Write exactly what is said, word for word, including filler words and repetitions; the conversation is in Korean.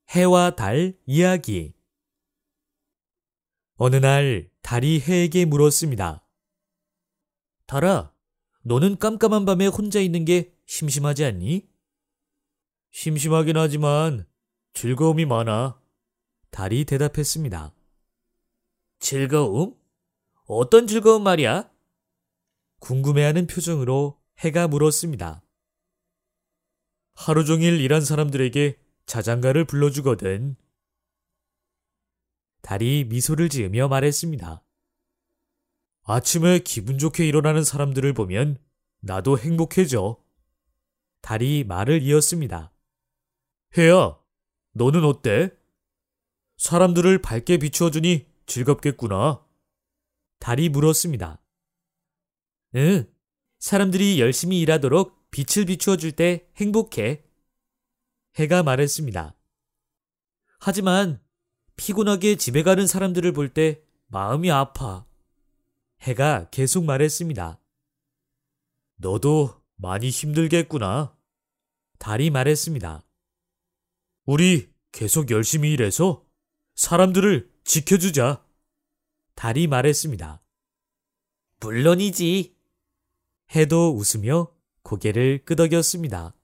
해와 달 이야기. 어느 날 달이 해에게 물었습니다. 달아, 너는 깜깜한 밤에 혼자 있는 게 심심하지 않니? 심심하긴 하지만 즐거움이 많아. 달이 대답했습니다. 즐거움? 어떤 즐거움 말이야? 궁금해하는 표정으로 해가 물었습니다. 하루 종일 일한 사람들에게 자장가를 불러주거든. 달이 미소를 지으며 말했습니다. 아침에 기분 좋게 일어나는 사람들을 보면 나도 행복해져. 달이 말을 이었습니다. 해야, 너는 어때? 사람들을 밝게 비추어주니 즐겁겠구나. 달이 물었습니다. 응, 사람들이 열심히 일하도록 빛을 비추어줄 때 행복해. 해가 말했습니다. 하지만 피곤하게 집에 가는 사람들을 볼 때 마음이 아파. 해가 계속 말했습니다. 너도 많이 힘들겠구나. 달이 말했습니다. 우리 계속 열심히 일해서 사람들을 지켜주자. 달이 말했습니다. 물론이지. 해도 웃으며 고개를 끄덕였습니다.